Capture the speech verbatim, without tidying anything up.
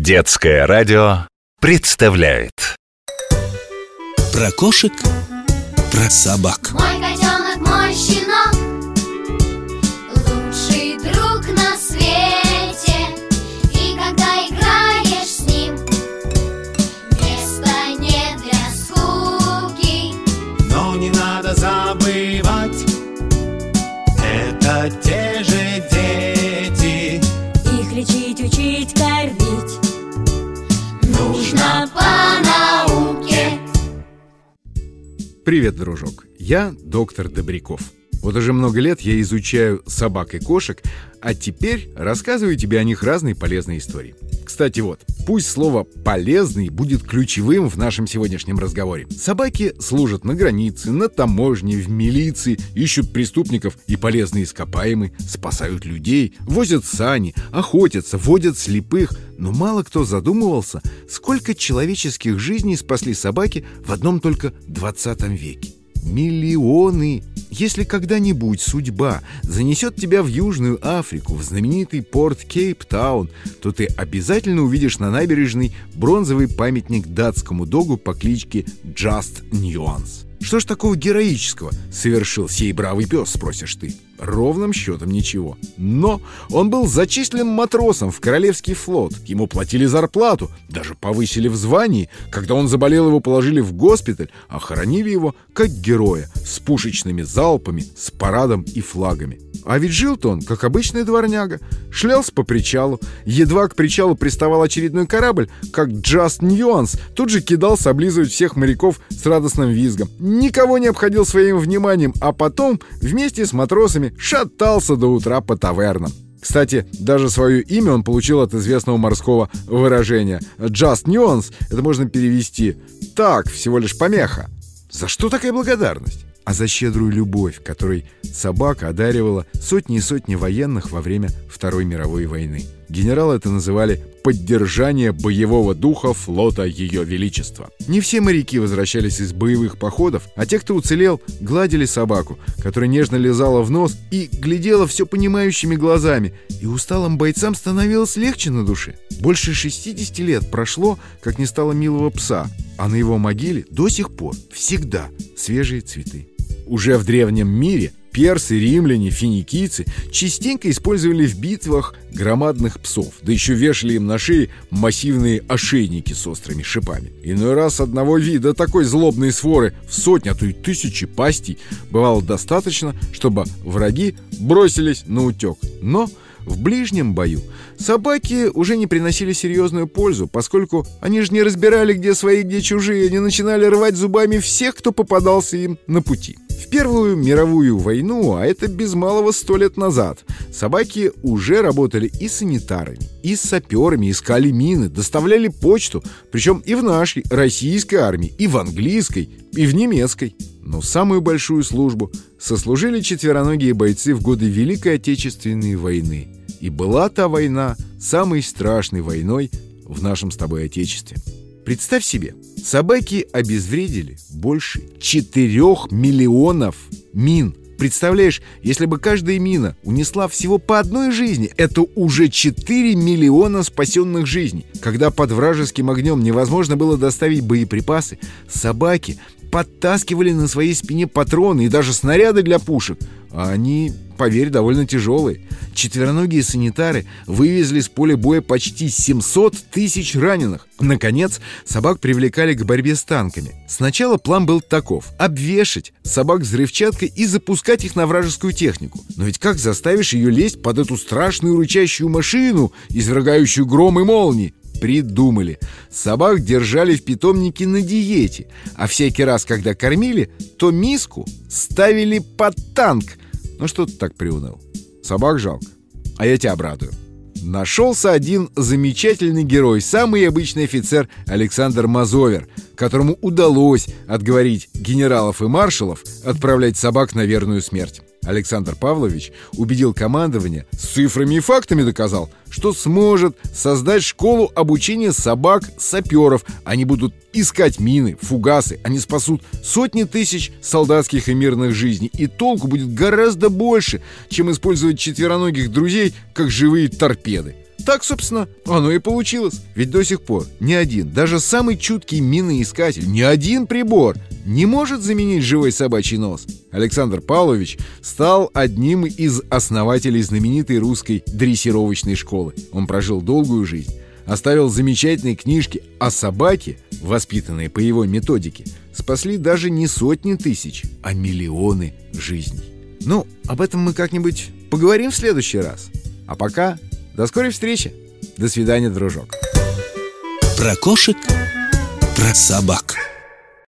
Детское радио представляет про кошек, про собак. Мой котенок, мой щенок, лучший друг на свете. И когда играешь с ним, места нет для скуки. Но не надо забывать, это те же дети. Их лечить, учить, кормить Нужно по науке. Привет, дружок, я доктор Добряков. Вот уже много лет я изучаю собак и кошек, а теперь рассказываю тебе о них разные полезные истории. Кстати, вот, пусть слово «полезный» будет ключевым в нашем сегодняшнем разговоре. Собаки служат на границе, на таможне, в милиции, ищут преступников и полезные ископаемые, спасают людей, возят сани, охотятся, водят слепых. Но мало кто задумывался, сколько человеческих жизней спасли собаки в одном только двадцатом веке. Миллионы! Если когда-нибудь судьба занесет тебя в Южную Африку, в знаменитый порт Кейптаун, то ты обязательно увидишь на набережной бронзовый памятник датскому догу по кличке Just Nuance. Что ж такого героического совершил сей бравый пес, спросишь ты? Ровным счетом ничего. Но он был зачислен матросом в Королевский флот. Ему платили зарплату, даже повысили в звании. Когда он заболел, его положили в госпиталь, а хоронили его как героя, с пушечными залпами, с парадом и флагами. А ведь жил-то он, как обычный дворняга. Шлялся по причалу. Едва к причалу приставал очередной корабль, как Just Nuance тут же кидался облизывать всех моряков с радостным визгом. Никого не обходил своим вниманием, а потом вместе с матросами шатался до утра по тавернам. Кстати, даже свое имя он получил от известного морского выражения. Just Nuance — это можно перевести «так, всего лишь помеха». За что такая благодарность? А за щедрую любовь, которой собака одаривала сотни и сотни военных во время Второй мировой войны. Генералы это называли «поддержание боевого духа флота Ее Величества». Не все моряки возвращались из боевых походов, а те, кто уцелел, гладили собаку, которая нежно лизала в нос и глядела все понимающими глазами, и усталым бойцам становилось легче на душе. Больше шестидесяти лет прошло, как не стало милого пса, а на его могиле до сих пор всегда свежие цветы. Уже в древнем мире персы, римляне, финикийцы частенько использовали в битвах громадных псов, да еще вешали им на шеи массивные ошейники с острыми шипами. Иной раз одного вида такой злобной своры в сотни, а то и тысячи пастей бывало достаточно, чтобы враги бросились на утек. Но в ближнем бою собаки уже не приносили серьезную пользу, поскольку они же не разбирали, где свои, где чужие, они начинали рвать зубами всех, кто попадался им на пути. В Первую мировую войну, а это без малого сто лет назад, собаки уже работали и санитарами, и с саперами, искали мины, доставляли почту, причем и в нашей российской армии, и в английской, и в немецкой. Но самую большую службу сослужили четвероногие бойцы в годы Великой Отечественной войны. И была та война самой страшной войной в нашем с тобой Отечестве. Представь себе, собаки обезвредили больше четырех миллионов мин. Представляешь, если бы каждая мина унесла всего по одной жизни, это уже четыре миллиона спасенных жизней. Когда под вражеским огнем невозможно было доставить боеприпасы, собаки подтаскивали на своей спине патроны и даже снаряды для пушек. А они, поверь, довольно тяжелые. Четвероногие санитары вывезли с поля боя почти семьсот тысяч раненых. Наконец, собак привлекали к борьбе с танками. Сначала план был таков: обвешать собак взрывчаткой и запускать их на вражескую технику. Но ведь как заставишь ее лезть под эту страшную рычащую машину, извергающую гром и молнии? Придумали. Собак держали в питомнике на диете, а всякий раз, когда кормили, то миску ставили под танк. Ну что ты так приуныл? Собак жалко. А я тебя обрадую. Нашелся один замечательный герой, самый обычный офицер Александр Мазовер, которому удалось отговорить генералов и маршалов отправлять собак на верную смерть. Александр Павлович убедил командование, с цифрами и фактами доказал, что сможет создать школу обучения собак-саперов. Они будут искать мины, фугасы, они спасут сотни тысяч солдатских и мирных жизней. И толку будет гораздо больше, чем использовать четвероногих друзей как живые торпеды. Так, собственно, оно и получилось. Ведь до сих пор ни один, даже самый чуткий миноискатель, ни один прибор не может заменить живой собачий нос. Александр Павлович стал одним из основателей знаменитой русской дрессировочной школы. Он прожил долгую жизнь, оставил замечательные книжки, а собаки, воспитанные по его методике, спасли даже не сотни тысяч, а миллионы жизней. Ну, об этом мы как-нибудь поговорим в следующий раз. А пока до скорой встречи. До свидания, дружок. Про кошек, про собак.